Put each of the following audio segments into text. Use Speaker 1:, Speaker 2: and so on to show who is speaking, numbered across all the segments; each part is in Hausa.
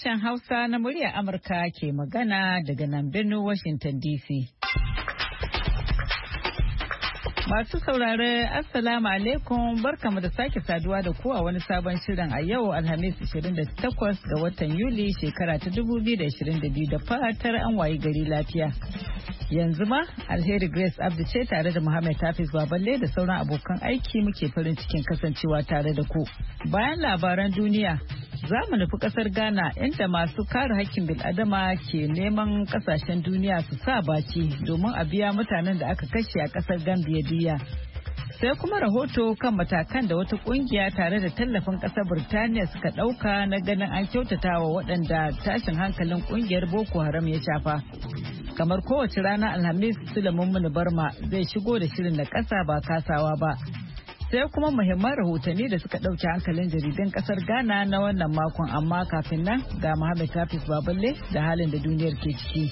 Speaker 1: Sashen Hausa na muryar Amurka ke magana daga nan birnin Washington DC. Masu saurare Assalamu alaikum barkamu da sake saduwa da ku a wani sabon shirin a yau Alhamis 28 ga watan Yuli shekara ta 2022 da fatar an wayi gari lafiya. Yanzu ma Alheri Grace Abdi ce tare da Muhammad Hafiz Baballe da sauran abokan aiki muke farin cikin kasancewa tare da ku. Bayan labaran duniya za mu nufi kasar Ghana inda masu kare hakkin bil'adama ke neman kasashen duniya su sa baki domin a biya mutanen da aka kashe a kasar Gambia diya. Sai kuma rahoto kan matakan da wata kungiya tare da tallafin kasar Birtaniya suka dauka na ganin an kyautatawa waɗanda tashin hankalin kungiyar Boko Haram ya shafa. Kamar kowace rana Alhamis Sulaiman Muni Barma zai shigo da shirin da ƙasa ba kasawa ba. Sai kuma muhimman rahotanni da suka ɗauki hankalin jaridun ƙasar Ghana na wannan makon, amma kafin nan ga Muhammad Hafiz Baballe da halin da duniyar ke ciki.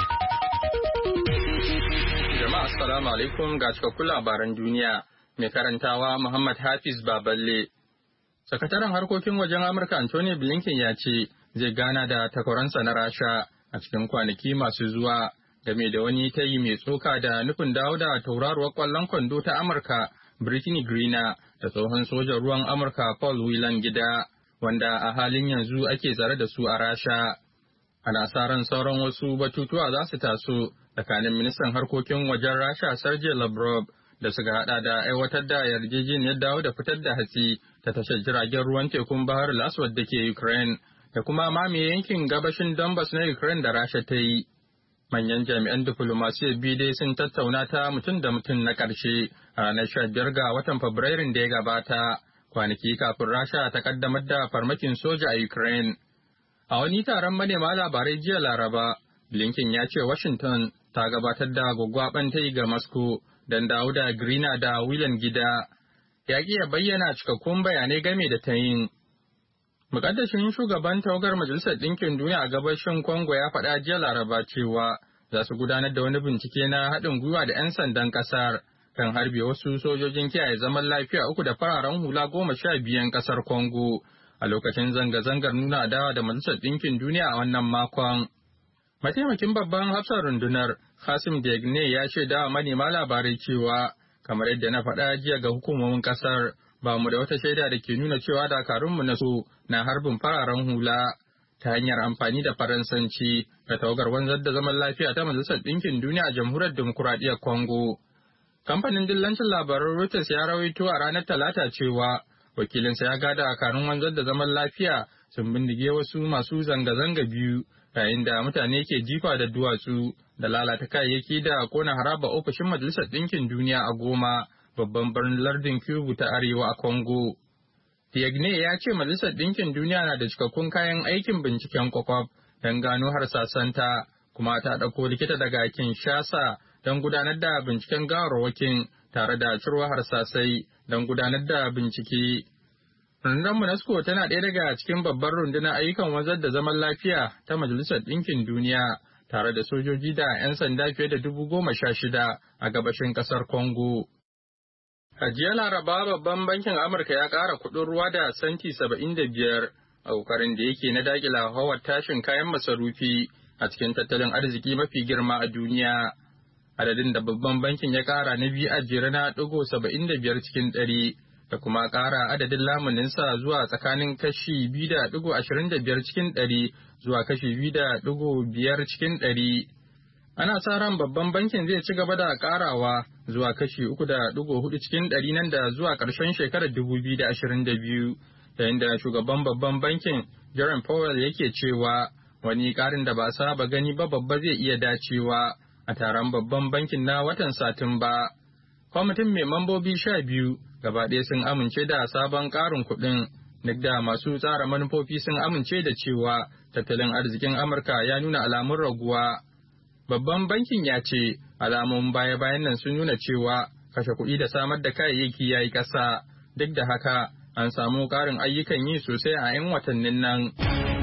Speaker 2: Jama'a assalamu alaikum ga cikakkun labaran duniya mai karantawa Muhammad Hafiz Baballe. Sakataren harkokin wajen Amurka Anthony Blinken ya ce zai gana da takwaransa na Rasha a cikin kwanaki masu zuwa game da wani tayi mai tsoka da nufin dawo da tauraruwar kwallon kwando ta Amurka Brittany Griner da tsohon sojan ruwan Amurka Paul Whelan gida, wanda a halin yanzu ake tsare da su a Rasha. Ana sa ran sauran wasu batutuwa za su taso tsakanin ministan harkokin wajen Rasha Sergei Lavrov da suka hada da aiwatar da yarjejeniyar dawo da fitar da hatsi ta tashar jiragen ruwan tekun Bahar al-Aswad da ke Ukraine da kuma mamaye yankin gabashin Donbas na Ukraine da Rasha ta yi. Manyan jami'an diflomasiyyar biyu dai sun tattauna ta mutum da mutum na ƙarshe a ranar 15 ga watan Fabrairun da ya gabata, kwanaki kafin Rasha ta kaddamar da farmakin soja a Ukraine. A wani taron manema labarai jiya Laraba, Blinken ya ce Washington ta gabatar da gwaggwaɓan tayi ga Moscow don dawo da Griner da Whelan gida. Ya ƙi ya bayyana cikakkun bayanai game da tayin. Mukaddashin shugaban tawagar Majalisar Ɗinkin Duniya a gabashin Congo ya faɗa jiya Laraba cewa za su gudanar da wani bincike na haɗin gwiwa da 'yan sandan ƙasar kan harbe wasu sojojin kiyaye zaman lafiya 3 da fararen hula 12 ƙasar Congo a lokacin zanga-zangar nuna adawa da Majalisar Ɗinkin Duniya a wannan makon. Mataimakin babban hafsar rundunar Qasim Degne ya shaida wa manema labarai cewa kamar yadda na faɗa jiya ga hukumomin ƙasar, ba mu da wata shaida da ke nuna cewa dakarunmu na so na harbin fararen hula ta hanyar amfani da Faransanci da tawagar wanzar da zaman lafiya ta Majalisar Ɗinkin Duniya a Jamhuriyar Dimokuraɗiyyar Congo. Kamfanin dillancin labaran Reuters ya rawaito a ranar Talata cewa wakilinsa ya ga dakarun wanzar da zaman lafiya sun bindige wasu masu zanga-zanga biyu yayin da mutane ke jifa da duwatsu da lalata kayayyaki da kona haraba ofishin Majalisar Ɗinkin Duniya a Goma, babban birnin lardin Kivu ta Arewa a Congo. Diagne ya ce Majalisar Ɗinkin Duniya na da cikakkun kayan aikin binciken kwakwaf don gano harsasanta, kuma ta ɗauko likita daga Kinshasa don gudanar da binciken gawarwakin tare da ciro harsasai don gudanar da bincike. Rundunar MONUSCO tana ɗaya daga cikin babbar rundunar ayyukan wanzar da zaman lafiya ta Majalisar Ɗinkin Duniya tare da sojoji da 'yan sanda fiye da 16,000 a gabashin ƙasar Congo. A jiya Laraba babban bankin Amurka ya ƙara kuɗin ruwa da santi 75 a ƙoƙarin da yake na daƙila hauhawar tashin kayan masarufi a cikin tattalin arziki mafi girma a duniya. Adadin da babban bankin ya ƙara na biyu a jere na 75 cikin 100 da kuma ƙara adadin lamuninsa zuwa tsakanin kashi 2.25 cikin 100 zuwa kashi 2.5 cikin 100. Ana sa ran babban bankin zai ci gaba da karawa zuwa kashi 3.4 cikin 100 nan da zuwa ƙarshen shekarar 2022, yayin da shugaban babban bankin Jerome Powell yake cewa wani ƙarin da ba saba gani ba babba zai iya dacewa a taron babban bankin na watan Satumba. Kwamitin mai mambobi 12 gaba ɗaya sun amince da sabon ƙarin kuɗin, duk da masu tsara manufofi sun amince da cewa tattalin arzikin Amurka ya nuna alamun raguwa. Babban bankin ya ce alamun baya-bayan nan sun nuna cewa kashe kuɗi da samar da kayayyaki ya yi ƙasa, duk da haka an samu ƙarin ayyukan yi sosai a 'yan watannin nan.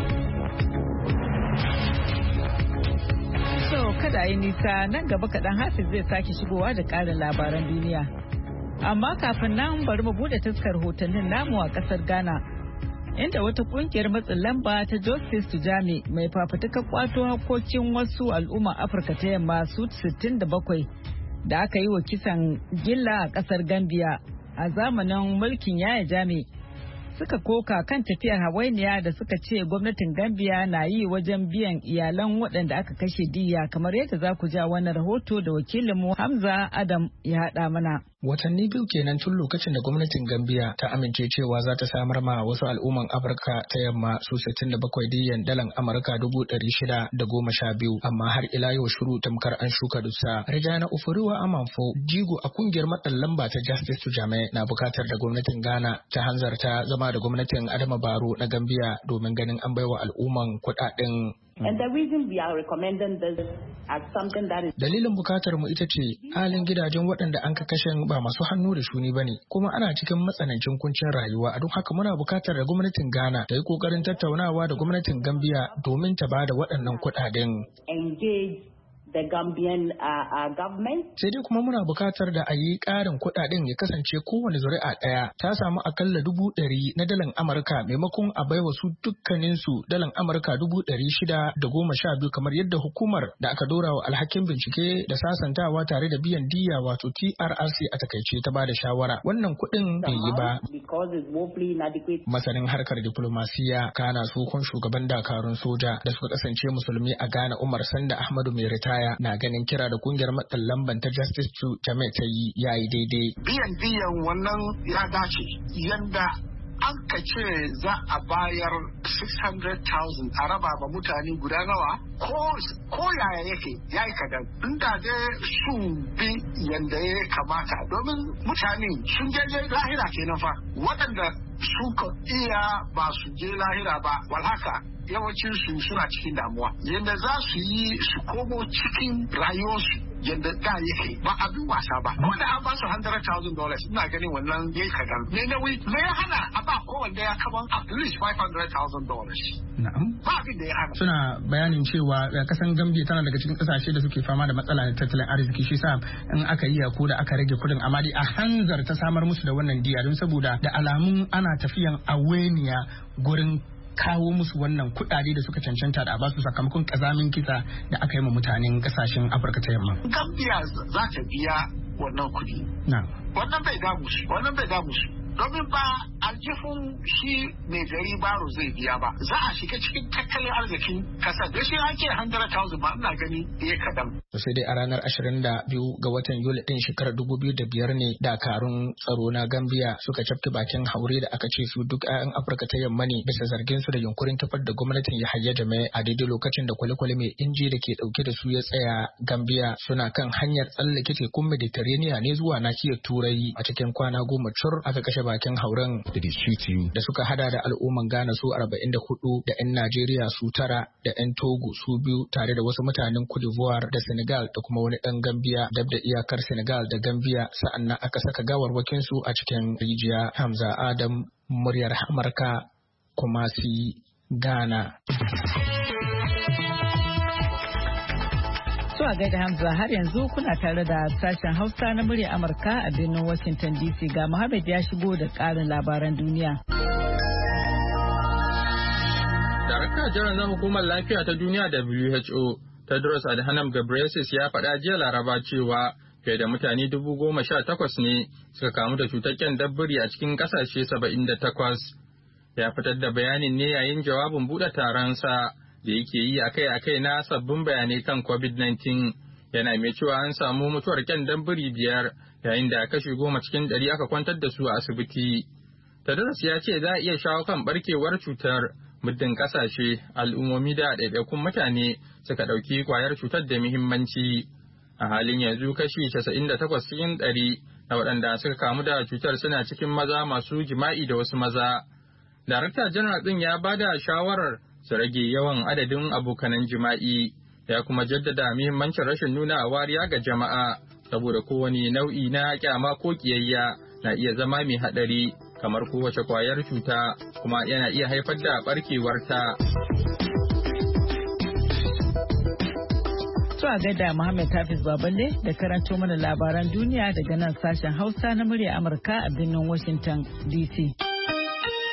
Speaker 1: Kada yi nisa nan gaba kaɗan Hafiz zai sake shigowa da ƙarin labaran duniya. Amma kafin nan bari mu buɗe taskar hotonnin namu a ƙasar Ghana. inda wata kungiyar matsin lamba ta Justice Tujami mai fafutukar kwato hakokin wasu al'umma Afirka ta yamma su 67 da aka yi wa kisan gilla a kasar Gambia a zamanin mulkin Yaya Jami suka koka kan tafiyar hawainiya da suka ce gwamnatin Gambia na yi wajen biyan iyalan waɗanda aka kashe diya, kamar yadda za ku ja wannan rahoto da wakilinmu Hamza Adam ya haɗa mana.
Speaker 3: Watanni biyu kenan tun lokacin da gwamnatin Gambia ta amince cewa za ta samar ma wasu al'umman Afirka ta yamma su 67 diyan dalan Amurka 612, amma har ila yau shiru tamkar an shuka dusa. Rejana Oforiwa Amanfo, jigo a kungiyar matsin lamba ta Justice Tujame, na bukatar da gwamnatin Ghana ta hanzarta zama da gwamnatin Adama Barrow na Gambia domin ganin an baiwa al'umman kuɗaɗen.
Speaker 4: And the reason we are recommending this as something that is...
Speaker 3: Dalilin bukatar mu ita ce halin gidajen waɗanda an ka kashe ba masu hannu da shuni bane, kuma ana cikin matsanancin kuncin rayuwa. A don haka muna bukatar da gwamnatin Ghana ta yi kokarin tattaunawa da gwamnatin Gambia domin ta bada waɗannan kuɗaɗen.
Speaker 4: Engage the Gambian government.
Speaker 3: Sai dai kuma muna bukatar da a yi ƙarin kuɗaɗen ya kasance kowane zuri'a ɗaya ta samu akalla 100,000 na dalan Amurka maimakon a baiwa su dukkaninsu dalan Amurka 612 kamar yadda hukumar da aka dora wa alhakin bincike da sasantawa tare da biyan diya wato TRRC a takaice ta bada shawara. Wannan kuɗin bai yi ba. Masanin harkar diplomasiya kana sokon shugaban dakarun soja da suka kasance musulmi a Ghana Umar Sanda Ahmadu mai ritaya na ganin kira da kungiyar matsin lamban ta Justice Tujame ta yi yayi daidai.
Speaker 5: Biyan wannan ya dace yanda an ka ce za a bayar 600,000 a raba ba mutane guda nawa ko yaya yake yayi kadan. Inda dai su bi yanda ya kamata domin mutane sun je lahira kenan fa waɗanda suka iya ba su je lahira ba walhaka yawancin su suna cikin damuwa yadda za su yi su komo cikin rayuwarsu yadda da yake ba abin wasa ba wanda an ba su $100,000 ina ganin wannan yayi kadan ne nauyi me ya hana a ba kowanne ya kaman at least $500,000.
Speaker 3: Na'am.
Speaker 5: Ba abin da ya hana.
Speaker 3: Suna bayanin cewa kasan Gambia tana daga cikin kasashe da suke fama da matsala na tattalin arziki, shi sa in aka yi ko da aka rage kudin amma dai a hanzar ta samar musu da wannan diya don saboda da alamun ana tafiyan aweniya gurin kawo musu wannan kuɗaɗe da suka cancanta da a basu sakamakon kazamin kisa da aka yi ma mutanen kasashen Afirka ta yamma.
Speaker 5: Gambia za ta biya wannan kuɗi. Wannan bai damu su. Domin ba aljihun shi mai gari baro zai biya ba. Za a shiga cikin tattalin arzikin kasar. Da shi ake 100,000 ba ina gani ya kadan.
Speaker 3: Sai dai a ranar 22 ga watan Yuli ɗin shekarar 2005 ne dakarun tsaro na Gambia suka cafke bakin haure da aka ce su duk 'ya'yan Afirka ta yamma ne bisa zargin su da yunkurin tafar da gwamnatin Yahaya Jammeh a daidai lokacin da kwale-kwale mai inji da ke ɗauke da su ya tsaya Gambia suna kan hanyar tsallake tekun Mediterranean ne zuwa nahiyar Turai. A cikin kwana 10 cur aka kashe bakin hauren da suka hada da al'umman Ghana su 44 da 'yan Najeriya su 9 da 'yan Togo su 2 tare da wasu mutanen Cote d'Ivoire da Senegal da kuma wani ɗan Gambia dab da iyakar Senegal da Gambia, sa'annan aka saka gawarwakin su a cikin rijiya. Hamza Adam, muryar Amurka, Kumasi, Ghana.
Speaker 1: A gaida Hamza, har yanzu kuna tare da sashen Hausa na murya Amurka a birnin Washington DC. Ga Muhammad ya shigo da ƙarin labaran duniya.
Speaker 2: Darakta Janar na Hukumar Lafiya ta Duniya WHO, Tedros Adhanom Ghebreyesus ya faɗa jiya Laraba cewa fiye da mutane 18,000 ne suka kamu da cutar ƙyandabbiri a cikin ƙasashe 78. Ya fitar da bayanin ne yayin jawabin buɗe taron sa da yake yi akai-akai na sabbin bayanai kan COVID-19, yana mai cewa an samu mutuwar ƙyandabbiri 5 yayin da kashi 10 cikin 100 aka kwantar da su a asibiti. Tedros ya ce za a iya shawo kan barkewar cutar muddin ƙasashe, al'ummomi da ɗaiɗaikun mutane suka ɗauki ƙwayar cutar da muhimmanci. A halin yanzu kashi 98 cikin 100 na waɗanda suka kamu da cutar suna cikin maza masu jima'i da wasu maza. Darakta Janar ɗin ya ba da shawarar su rage yawan adadin abokanan jima'i, ya kuma jaddada muhimmancin rashin nuna wariya ga jama'a saboda kowane nau'i na kyama ko kiyayya na iya zama mai haɗari kamar kowace kwayar cuta kuma yana iya haifar da barkewarta.
Speaker 1: A gaida Muhammad Hafiz Baballe da karanto mana labaran duniya daga nan sashen Hausa na murya Amurka a birnin Washington DC.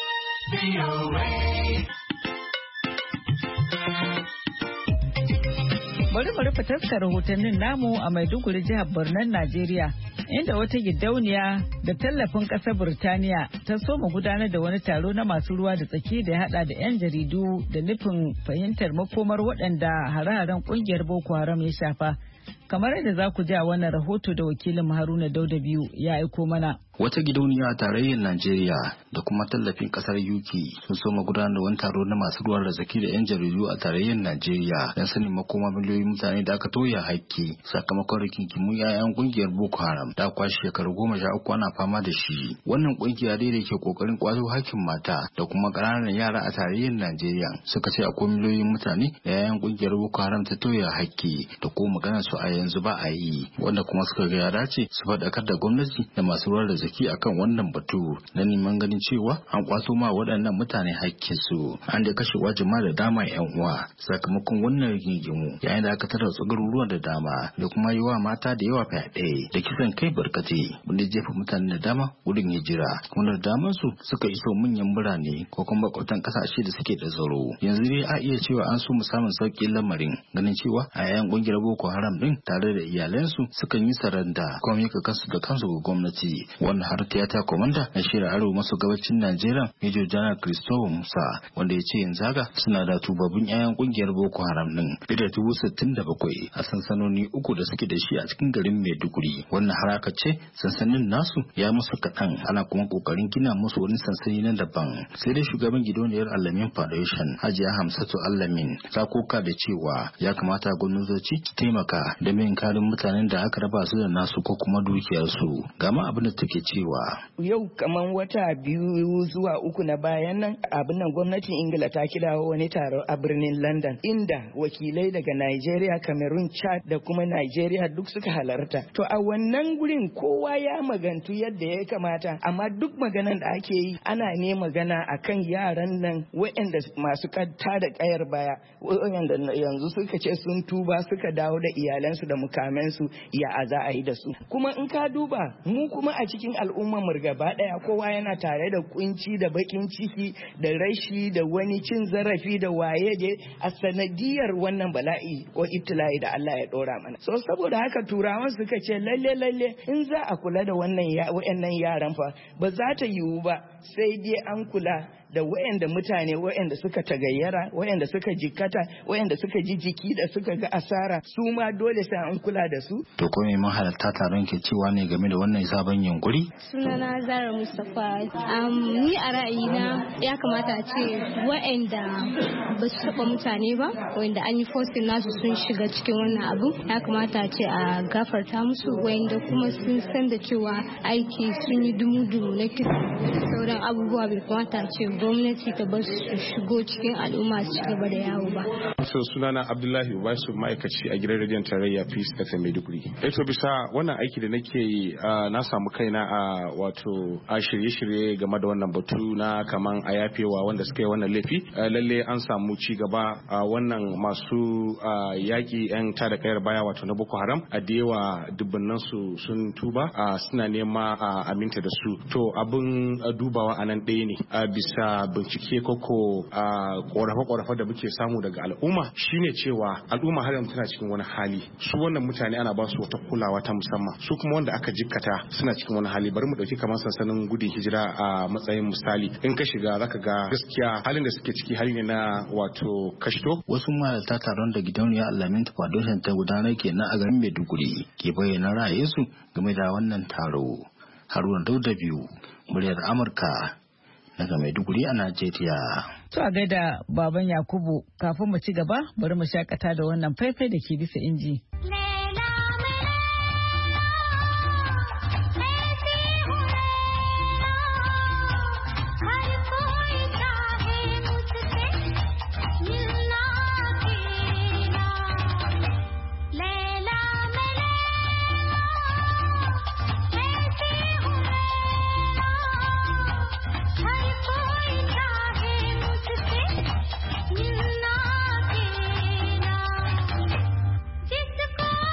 Speaker 1: Bari mu rufe taskar rahotannin namu a Maiduguri jihar Borno Najeriya inda wata gidauniya da tallafin ƙasar Burtaniya ta soma gudanar da wani taro na masu ruwa da tsaki da ya hada da 'yan jaridu da nufin fahimtar makomar waɗanda hare-haren ƙungiyar Boko Haram ya shafa. Kamar yadda za ku ji a wannan rahoto da wakilin Haruna Dauda biyu ya aiko mana.
Speaker 6: Wata gidauniya a tarayyar Najeriya da kuma tallafin kasar UK sun soma gudanar da wani taro na masu ruwa da tsaki da 'yan jaridu a tarayyar Najeriya don sanin makoma miliyoyin mutane da aka toya hakki sakamakon rigingimun 'ya'yan kungiyar Boko Haram da kwashe shekaru 13 ana fama da shi. Wannan kungiya dai da ke kokarin kwato hakkin mata da kuma ƙananan yara a tarayyar Najeriya suka ce akwai miliyoyin mutane da 'ya'yan kungiyar Boko Haram ta toya hakki da ko maganar su a yanzu ba a yi, wanda kuma suka ga ya dace su faɗakar da gwamnati da masu ruwa da zaki akan wannan batu na neman ganin cewa an kwato ma waɗannan mutane hakkinsu. An da kashe wajima da dama 'yan uwa sakamakon wannan rigingimu yayin da aka tara garuruwa da dama da kuma yi wa mata da yawa fyaɗe da kisan kai barkate wanda jefa mutane da dama gudun hijira kuma da daman su suka iso manyan birane ko kuma makwabtan ƙasashe da suke da tsaro. Yanzu dai a iya cewa an so mu samun sauƙin lamarin ganin cewa a yayin ƙungiyar Boko Haram din tare da iyalansu sukan yi saranda kuma mika kansu da kansu ga gwamnati. Wannan har tiyata komanda na shirin arewa maso gabacin Najeriya Major General Christopher Musa wanda ya ce yanzu haka suna da tubabbun 'ya'yan ƙungiyar Boko Haram din da 67,000 a sansanoni 3 da suke da shi a cikin garin Maiduguri. Wannan haraka ce sansanin nasu ya musu kaɗan ana kuma kokarin gina musu wani sansani na daban. Sai dai shugaban gidauniyar Alamin Foundation Hajiya Hamsatu Alamin ta koka da cewa ya kamata gwamnatoci su taimaka da min karin mutanen da aka raba su da nasu ko kuma dukiyarsu. Gama abin da take cewa
Speaker 7: yau kaman wata 2 zuwa 3 na bayan nan abin nan gwamnatin Ingila ta kira wani taro a birnin London inda wakilai daga Nigeria, Cameroon, Chad da kuma Nigeria duk suka halarta. To a wannan gurin kowa ya magantu yadda ya kamata, amma duk maganan da ake yi ana ne magana akan yaran nan waɗanda masu kanta da kayar baya waɗanda yanzu suka ce sun tuba suka dawo da iyalansu da mukamansu ya za a yi da su. Kuma in ka duba mu kuma a cikin al'ummar mu gaba daya kowa yana tare da kunci da bakin ciki da rashi da wani cin zarafi da waye je a sanadiyar wannan bala'i ko ibtila'i da Allah ya dora mana. So saboda haka turawan suka ce lalle in za a kula da wayannan yaran fa ba za ta yiwu ba sai dai an kula da mutane wayanda suka tagayyara, wayanda suka jikkata, wayanda suka ji jiki da suka ga asara, su ma dole sai an kula da su.
Speaker 6: To ko me mahalarta taron ke cewa ne game da wannan sabon yunkuri?
Speaker 8: Sunana Zara Mustapha. Ni a ra'ayina ya kamata a ce wayanda ba su taba mutane ba, wayanda an yi forcing nasu sun shiga cikin wannan abu, ya kamata a ce a gafarta musu, wayanda kuma sun san da cewa aiki sun yi dumu-dumu na kisa sauran abubuwa bai kamata a ce gwamnati ta bar su shigo cikin al'umma su gaba da yawo ba.
Speaker 9: So sunana Abdullahi Ubaisu, ma'aikaci a gidan rediyon tarayya Peace FM Maiduguri. To bisa wannan aiki da nake yi na samu kaina a shirye-shirye game da wannan batu na kaman a yafewa wanda suka yi wannan laifi. Lalle an samu ci gaba wannan masu yaki yan tada kayar baya wato na Boko Haram a da yawa dubbannan su sun tuba suna nema a aminta da su. To abin dubawa a nan ɗaya ne bisa bincike koko korafe-korafe da muke samu daga al'umma shine cewa al'umma har yanzu tana cikin wani hali. Su wannan mutane ana ba su wata kulawa ta musamman, su kuma wanda aka jikkata suna cikin wani hali. Bari mu dauki kamar sansanin gudun hijira a matsayin misali, in ka shiga zaka ga gaskiya halin da suke ciki hali ne na wato kashto.
Speaker 6: Wasu mahalarta taron da gidauniyar Alamin Foundation ta gudanar kenan a garin Maiduguri ke bayyana ra'ayinsu game da wannan taro. Haruna Dauda biyu, muryar Amurka daga Maiduguri a Najeriya.
Speaker 1: To a gaida baban Yakubu, kafin mu ci gaba bari mu shakata da wannan faifai da ke bisa inji.
Speaker 10: जिसको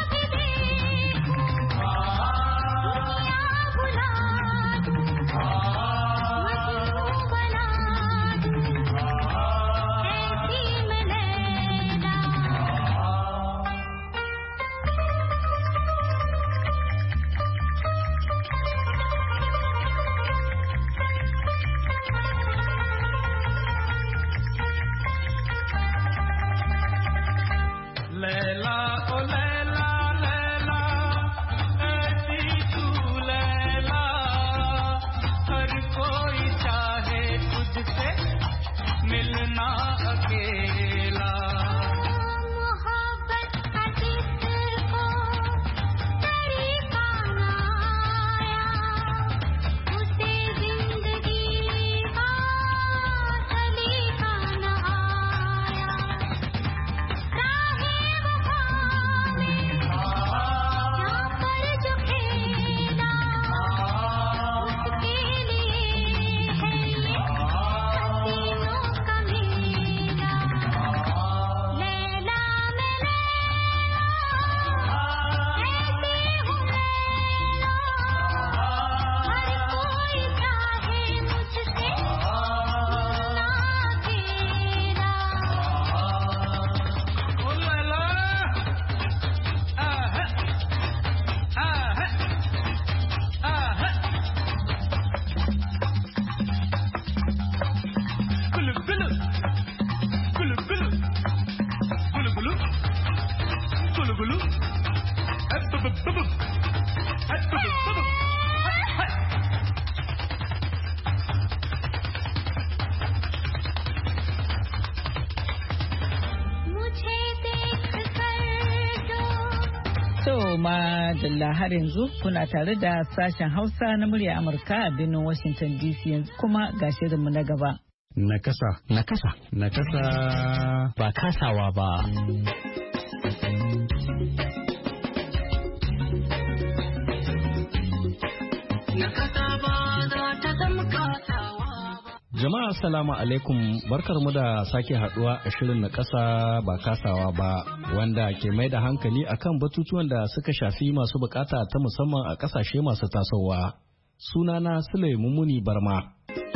Speaker 1: Madalla har yanzu kuna tare da sashen Hausa na murya Amurka a birnin Washington DC yanzu kuma ga shirinmu na gaba.
Speaker 10: Nakasa. Nakasa. Nakasa. Ba kasawa ba. Jama'a assalamu alaikum, barkarmu da sake haduwa a shirin na kasa ba kasawa ba wanda ke mai da hankali akan batutuwan da suka shafi masu bukata ta musamman a kasashe masu tasowa. Sunana Sule Mumuni Barma.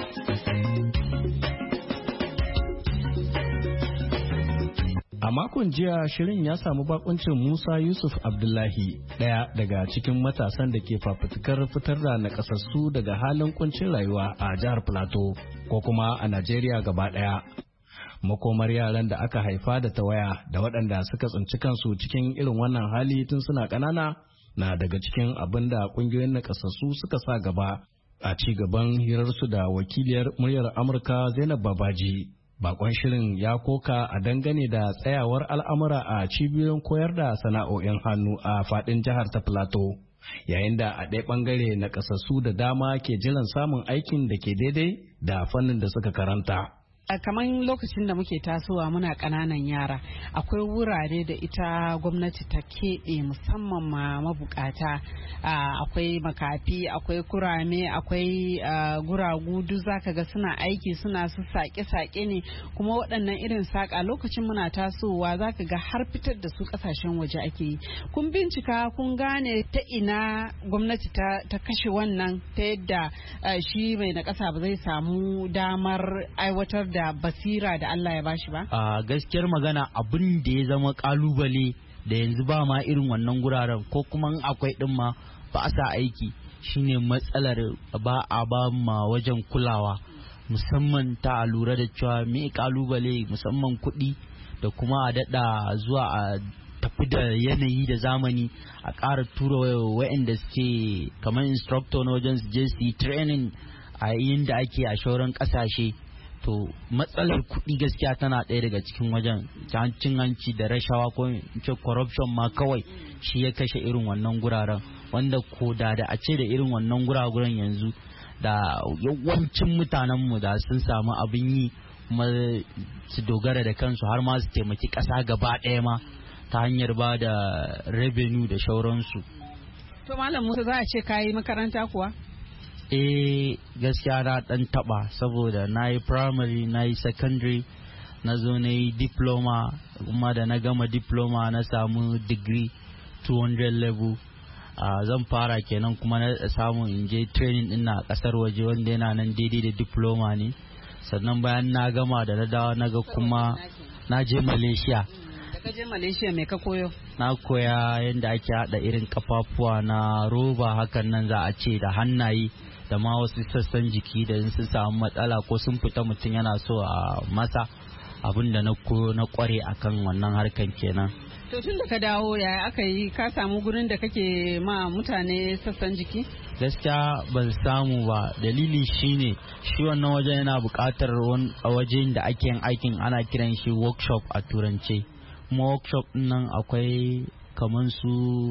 Speaker 10: A makon jiya shirin ya samu bakuncin Musa Yusuf Abdullahi, ɗaya daga cikin matasan da ke fafutukar fitar da nakasassu daga halin kuncin rayuwa a jihar Plateau ko kuma a Najeriya gaba ɗaya. Makomar yaran da aka haifa da tawaya da waɗanda suka tsinci kansu cikin irin wannan hali tun suna ƙanana na daga cikin abin da ƙungiyoyin nakasassu suka sa gaba a ci gaban hirarsu da wakiliyar muryar Amurka Zainab Babaji. Bakon shirin ya koka a dangane da tsayawar al'amura a cibiyoyin koyar da sana'o'in hannu a fadin jihar ta Plateau, yayin da a ɗaya ɓangare na ƙasassu da dama ke jiran samun aikin da ke daidai da fannin da suka karanta.
Speaker 11: Kamar lokacin da muke tasowa muna ƙananan yara akwai wurare da ita gwamnati ta keɓe musamman ma mabukata, akwai makafi, akwai kurame, akwai guragu, duk zaka ga suna aiki, suna su sake-sake ne, kuma waɗannan irin saƙa lokacin muna tasowa zaka ga har fitar da su ƙasashen waje ake yi. Kun bincika kun gane ta ina gwamnati ta kashe wannan ta yadda shi mai na ƙasa ba zai samu damar aiwatar da basira da Allah ya bashi ba?
Speaker 10: A gaskiyar magana abin da ya zama kalubale da yanzu ba ma irin wannan guraren ko kuma akwai din ma ba a sa aiki shine matsalar ba a ba ma wajen kulawa, musamman ta lura da cewa me kalubale musamman kuɗi da kuma a daɗa zuwa a tafi da yanayi da zamani a ƙara tura wa'anda suke kamar instructor na wajen su je su yi training a yin da ake a shauran ƙasashe. To matsalar kuɗi gaskiya tana ɗaya daga cikin wajen cin hanci da rashawa ko ce corruption ma kawai shi ya kashe irin wannan guraren, wanda ko da a ce da irin wannan guraguren yanzu da yawancin mutanenmu da sun samu abin yi kuma su dogara da kansu har ma su taimaki ƙasa gaba ɗaya ma ta hanyar ba da revenue da shauransu.
Speaker 11: To Malam Musa za a ce kayi makaranta kuwa?
Speaker 10: Gaskiya na dan taba saboda na yi primary, na yi secondary, na zo na yi diploma, kuma da na gama diploma na samu degree 200 level. Zan fara kenan kuma na samu in je training din na kasar waje wanda yana nan daidai da diploma ne. Sannan bayan na gama da na dawo na ga kuma na je Malaysia.
Speaker 11: Da ka je Malaysia me ka koyo?
Speaker 10: Na koya yadda ake hada irin kafafuwa na roba hakan nan za a ce da hannaye da ma wasu sassan jiki da sun samu matsala ko sun fita mutum yana so a masa abin da na koyo na kware akan wannan harkan kenan.
Speaker 11: To tun da ka dawo yaya aka yi, ka samu gurin da kake ma mutane sassan jiki?
Speaker 10: Gaskiya ban samu ba, dalili shine shi wannan wajen yana buƙatar wajen da ake yin aikin ana kiran shi workshop a turance, kuma workshop nan akwai kamar su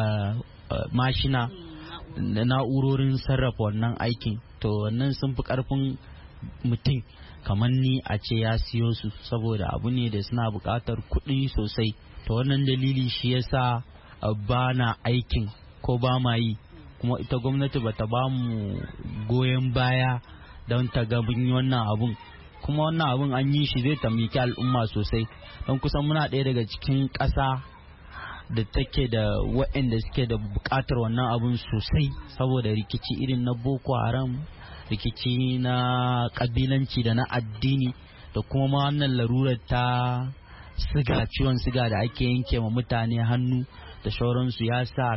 Speaker 10: mashina da na'urorin sarrafa wannan aikin, to wannan sun fi ƙarfin mutum kamar ni a ce ya siyo su, saboda abu ne da suna buƙatar kuɗi sosai. To wannan dalili shi yasa ba na aikin ko ba ma yi, kuma ita gwamnati ba ta ba mu goyon baya don ta ga wannan abun, kuma wannan abun an yi shi zai taimaki al'umma sosai, don kusan muna ɗaya daga cikin ƙasa da take da waɗanda suke da buƙatar wannan abun sosai, saboda rikici irin na Boko Haram, rikici na ƙabilanci da na addini, da kuma ma wannan larurar ta ciwon siga da ake yanke ma mutane hannu da sauransu, ya sa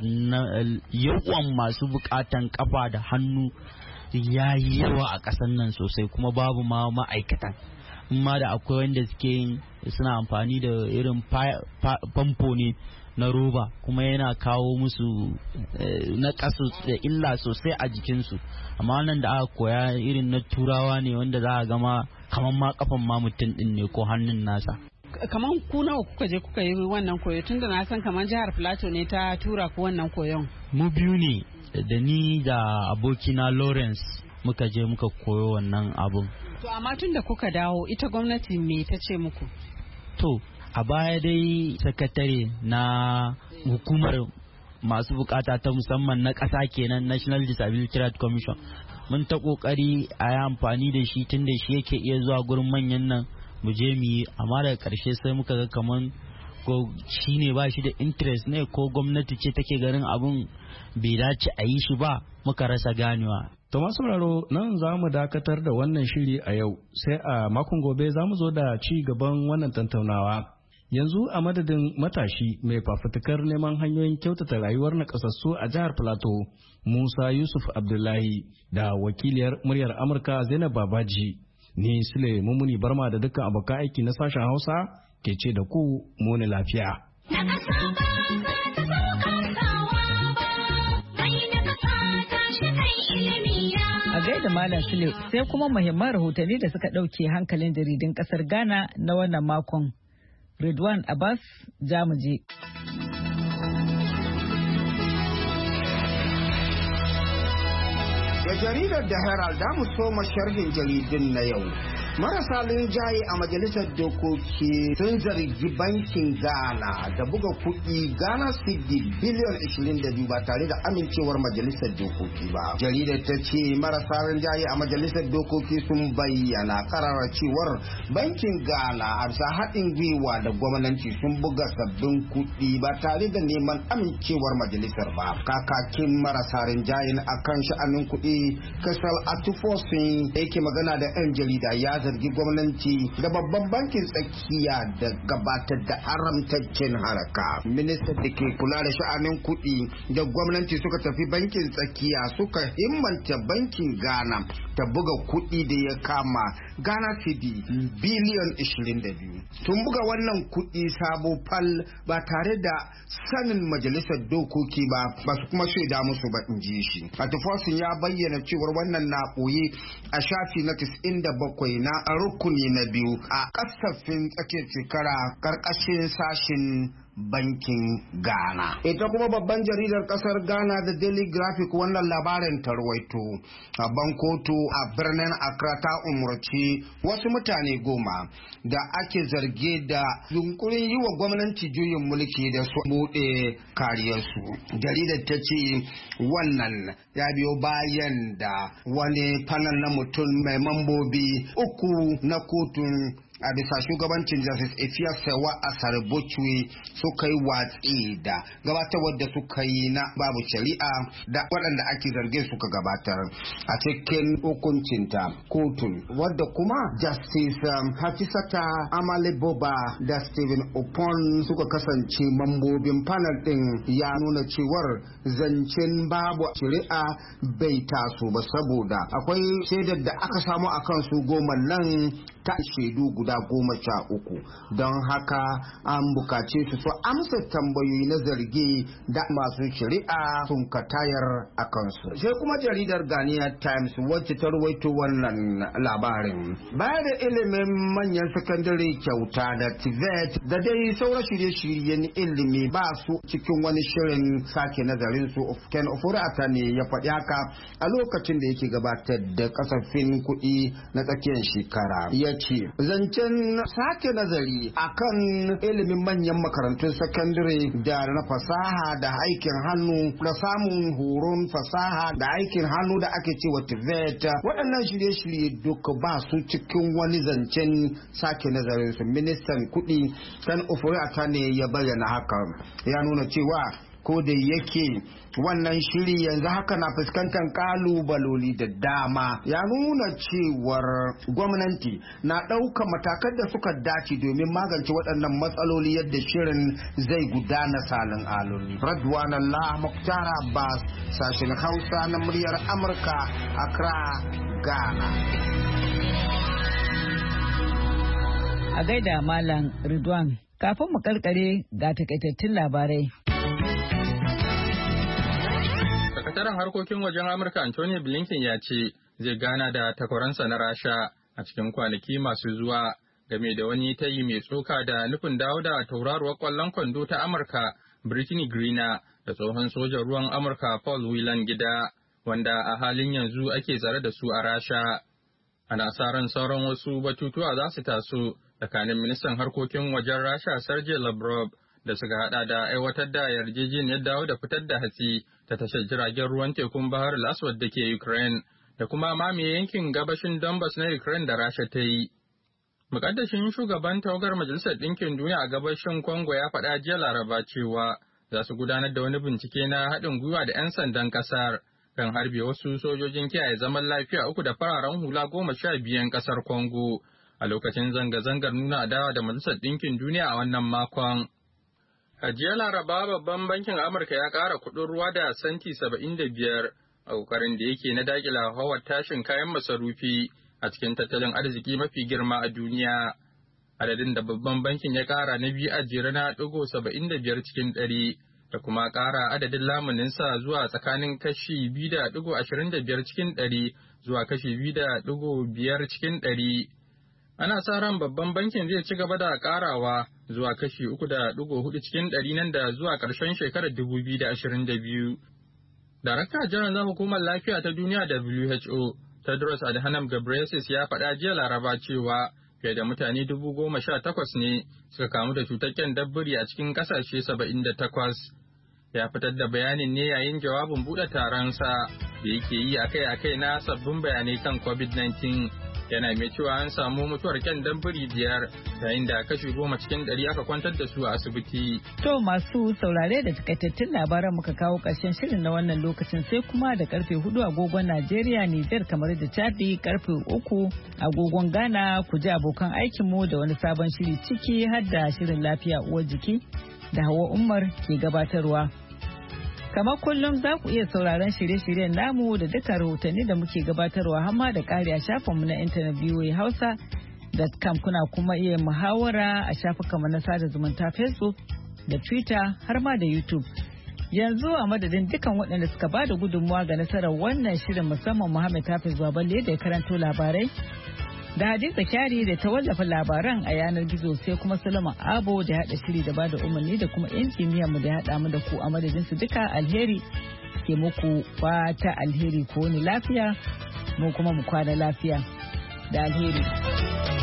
Speaker 10: yawan masu bukatan kafa da hannu ya yi yawa a ƙasar nan sosai, kuma babu ma ma'aikatan. Ma da akwai wanda suke suna amfani da irin famfo ne na roba, kuma yana kawo musu na ƙasa da illa sosai a jikinsu. Amma nan da aka koya irin na turawa ne, wanda za a gama kamar ma kafan ma mutum din ne ko hannun nasa.
Speaker 11: Kamar ku nawa kuka je kuka yi wannan koyo, tunda na san kamar jihar Plateau ne ta tura ku wannan koyon?
Speaker 10: Mu biyu ne, da ni da abokina Lawrence muka je muka koyo wannan abun.
Speaker 11: To amma tun da kuka dawo, ita gwamnati me ta ce muku?
Speaker 10: To a baya dai sakatare na hukumar masu bukata ta musamman na ƙasa kenan, National Disability Rights Commission, mun ta kokari a yi amfani da shi, tun da shi yake iya zuwa gurin manyan nan mu je mu yi, amma daga ƙarshe sai muka ga kaman ko shi ne ba shi da interest ne, ko gwamnati ce take ganin abun bai dace a yi shi ba, muka rasa ganewa.
Speaker 12: To masu sauraro, nan za mu dakatar da wannan shiri a yau, sai a makon gobe za mu zo da ci gaban wannan tattaunawa. Yanzu a madadin matashi mai fafutukar neman hanyoyin kyautata rayuwar nakasassu a jihar Plateau, Musa Yusuf Abdullahi, da wakiliyar muryar Amurka Zainab Babaji, ni Sule Mumuni Barma da dukkan abokan aiki na sashen Hausa ke ce da ku muni lafiya.
Speaker 1: A gaida Malam Sule, sai kuma muhimman rahotanni da suka ɗauke hankalin jaridun ƙasar Ghana na wannan makon. Ridwan Abbas, Jamuje.
Speaker 13: Da jaridar da Herald da mu soma sharhin jaridun na yau. Marasa linjaye a majalisar dokoki sun zargi bankin Ghana da buga kuɗi Ghana Cedi biliyan 22 ba tare da amincewar majalisar dokoki ba. Jaridar ta ce marasa linjaye a majalisar dokoki sun bayyana karara cewar bankin Ghana a haɗin gwiwa da gwamnati sun buga sabbin kuɗi ba tare da neman amincewar majalisar ba. Kakakin marasa linjaye akan sha'anin kuɗi Kasal Atufosin da yake magana da 'yan jarida ya zargi gwamnati da babban bankin tsakiya da gabatar da haramtaccen haraka. Ministan da ke kula da sha'anin kuɗi da gwamnati suka tafi bankin tsakiya suka himmanta bankin Ghana ta buga kuɗi da ya kama Ghana Cedi biliyan 22. Tun buga wannan kuɗi sabo fal ba tare da sanin majalisar dokoki ba su kuma shaida musu ba, in ji shi. Atufosin ya bayyana cewar wannan na ɓoye a shafi na 97 na rukuni na biyu a kasafin tsakiyar shekara karkashin sashin bankin Ghana. Ita kuma babban jaridar kasar Ghana da Daily Graphic wannan labarin tarwaito. Babban kotu a birnin Accra ta umurci wasu mutane 10 da ake zarge da yunkurin yi wa gwamnati juyin mulki da su bude kariyarsu. Jaridar ta ce wannan ya biyo bayan da wani panel na mutum mai mambobi 3 na kotun a bisa shugabancin Justice Effiong Asare-Botchwey suka yi watsi da gabatarwar da suka yi na babu shari'a da waɗanda ake zargin suka gabatar a cikin hukuncinta kotun, wadda kuma Justice Hafisata Amale Boba da Stephen Opon suka kasance mambobin panel ɗin ya nuna cewar zancen babu shari'a bai taso ba, saboda akwai shaidar da aka samu akan su 10 nan ta shaidu guda 13. Don haka an bukace su amsa tambayoyi na zargi da masu shari'a sun katayar a kansu. Sai kuma jaridar Ghanaian Times wacce ta rawaito wannan labarin. Baya da ilimin manyan sakandare kyauta da TVET da dai sauran shirye-shiryen ilimi ba su cikin wani shirin sake nazarin su. Ken Ofori-Atta ne ya faɗi haka a lokacin da yake gabatar da kasafin kuɗi na tsakiyar shekara. Ya ce zancen sake nazari akan ilimin manyan makarantun sakandare da na fasaha da aikin hannu da samun horon fasaha da aikin hannu da ake cewa TVET, waɗannan shirye-shirye duka ba su cikin wani zancen sake nazarin su. Ministan kuɗi Ken Ofori-Atta ne ya bayyana haka, ya nuna cewa ko da yake wannan shiri yanzu haka na fuskantar kalubaloli da dama, ya nuna cewar gwamnati na ɗauka matakan da suka dace domin magance waɗannan matsaloli yadda shirin zai gudana salin aloli. Radwan Allah Mukhtar Abbas, sashen Hausa na muryar Amurka, Accra, Ghana.
Speaker 1: A gaida Malam Ridwan, kafin mu karkare ga takaitattun labarai.
Speaker 2: Sakataren harkokin wajen Amurka Anthony Blinken ya ce zai gana da takwaransa na Rasha a cikin kwanaki masu zuwa game da wani tayi mai tsoka da nufin dawo da tauraruwar kwallon kwando ta Amurka Brittany Griner da tsohon sojan ruwan Amurka Paul Whelan gida, wanda a halin yanzu ake tsare da su a Rasha. Ana sa ran sauran wasu batutuwa za su taso tsakanin ministan harkokin wajen Rasha Sergei Lavrov da suka hada da aiwatar da yarjejeniyar dawo da fitar da hatsi ta tashar jiragen ruwan tekun Bahar al-Aswad da ke Ukraine da kuma mamaye yankin gabashin Donbas na Ukraine da Rasha ta yi. Mukaddashin shugaban tawagar Majalisar Ɗinkin Duniya a gabashin Congo ya faɗa jiya Laraba cewa za su gudanar da wani bincike na haɗin gwiwa da 'yan sandan ƙasar kan harbe wasu sojojin kiyaye zaman lafiya 3 da fararen hula 12 ƙasar Congo a lokacin zanga-zangar nuna adawa da Majalisar Ɗinkin Duniya a wannan makon. A jiya Laraba babban bankin Amurka ya ƙara kuɗin ruwa da santi 75 a ƙoƙarin da yake na daƙila hawar tashin kayan masarufi a cikin tattalin arziki mafi girma a duniya. Adadin da babban bankin ya ƙara na biyu a jere na .75 cikin 100 da kuma ƙara adadin lamuninsa zuwa tsakanin kashi 2.25 cikin 100 zuwa kashi 2.5 cikin 100. Ana sa ran babban bankin zai ci gaba da ƙarawa zuwa kashi 3.4 cikin 100 nan da zuwa ƙarshen shekarar 2022. Darakta Janar na Hukumar Lafiya ta Duniya WHO, Tedros Adhanom Ghebreyesus ya faɗa jiya Laraba cewa fiye da mutane 18,000 ne suka kamu da cutar ƙyandabbiri a cikin ƙasashe 78. Ya fitar da bayanin ne yayin jawabin buɗe taronsa da yake yi akai-akai na sabbin bayanai kan COVID-19. Yana mai cewa an samu mutuwar ƙyandabbiri 5 yayin da kashi 10 cikin 100 aka kwantar da su a asibiti.
Speaker 1: To masu saurare da takaitattun labaran muka kawo ƙarshen shirin na wannan lokacin, sai kuma da karfe 4 agogon Najeriya, Nijar, kamar da Chadi, karfe 3 agogon Ghana ku ji abokan aikinmu da wani sabon shiri ciki har da shirin lafiya uwar jiki da Hawa Umar ke gabatarwa. Kamar kullum za ku iya sauraron shirye-shiryen namu da duka rahotanni da muke gabatarwa hamma da ƙari a shafinmu na intanet voahausa.com, kuna kuma iya muhawara a shafukanmu na sada zumunta Facebook da Twitter har ma da YouTube. Yanzu a madadin dukan waɗanda suka ba da gudunmuwa ga nasarar wannan shirin, musamman Muhammad Hafiz Baballe da ya karanto labarai, da Hadiza Kyari da ta wallafa labaran a yanar gizo, sai kuma Solomon Abo da haɗa shiri da bada umarni da kuma injiniyan mu da ya haɗa mu da ku a madadin su duka. Alheri ke muku fata alheri, ko ni lafiya mu kuma mu kwana lafiya da alheri.